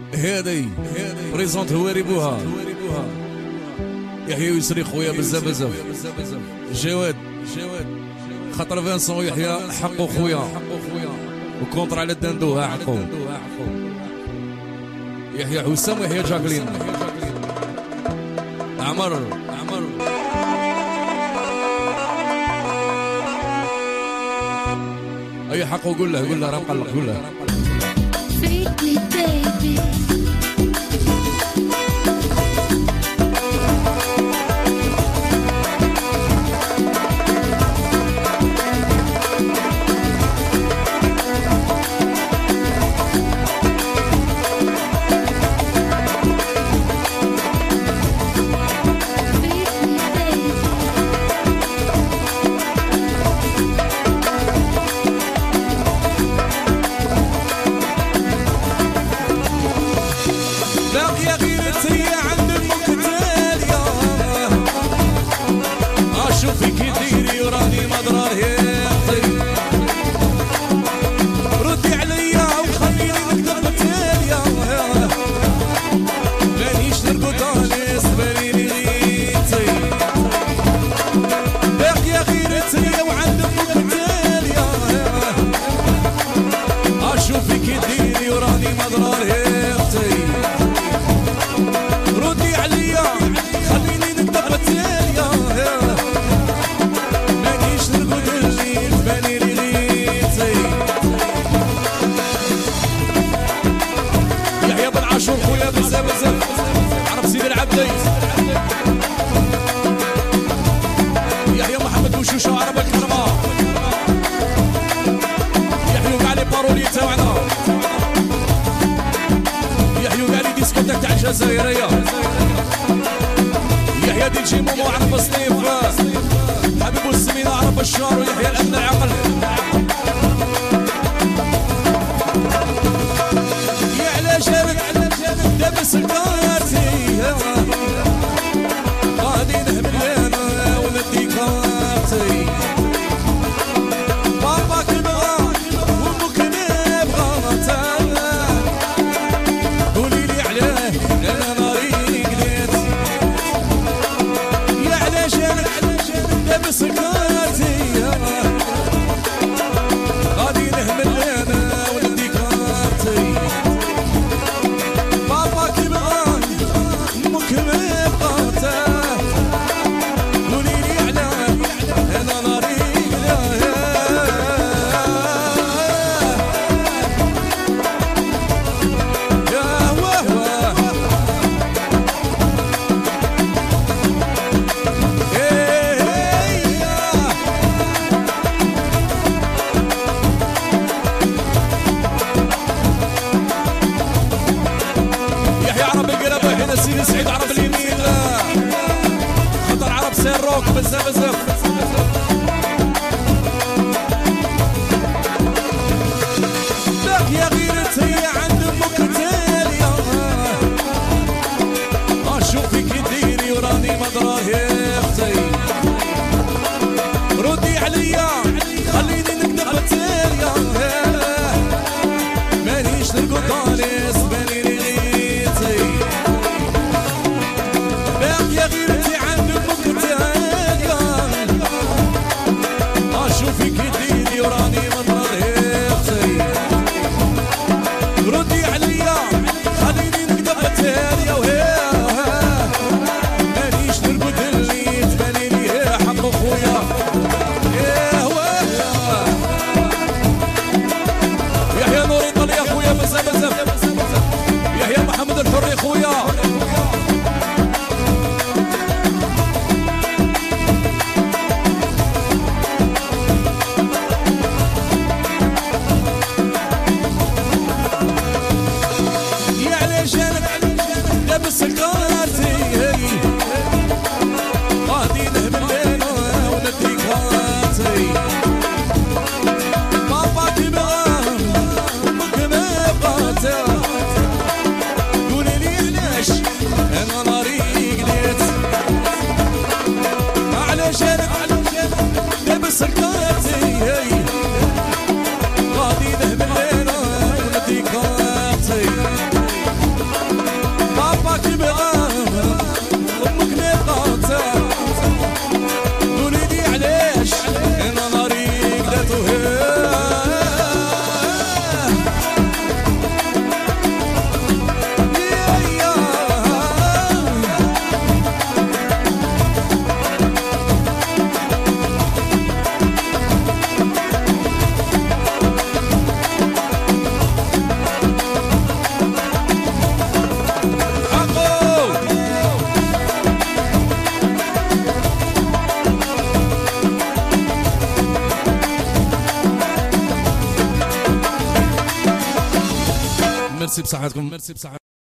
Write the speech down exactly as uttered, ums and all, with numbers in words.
هادي بريزونت هواري بوها يحيى ويسري خويا بزاف بزاف جواد خاطر فانسون يحيى حقو خويا وكونتر على الدندو ها حقو يحيى حسام ويحيى جاكلين عمر عمر اي حقه قول له قول له راه مقلق قول له الجزائرية يحيى دي جي مومو عرب الصنيف حبيب السمينة عرب الشهر ويحيى الأمن العقل يا على جابك دابس الكارتي غادي نهبل انا وندي كارتي باباك بغا وامك نبغى قولي لي علاه انا ناري قليت يا على جابك دابس الكارتي غادي نهبل انا وندي كارتي باباك بغا امك نبغى سعيد عرب اليمين خطر عرب سيروك بزاف بزاف لا يا غيرتي عند امك تالية اشوفك ديري وراني مضراه يا اختي ردي عليا خليني نكذب تالية مانيش نرقد بالي يا غيرتي عند امك تالية ميرسي بصحتكم. ميرسي بصحتكم.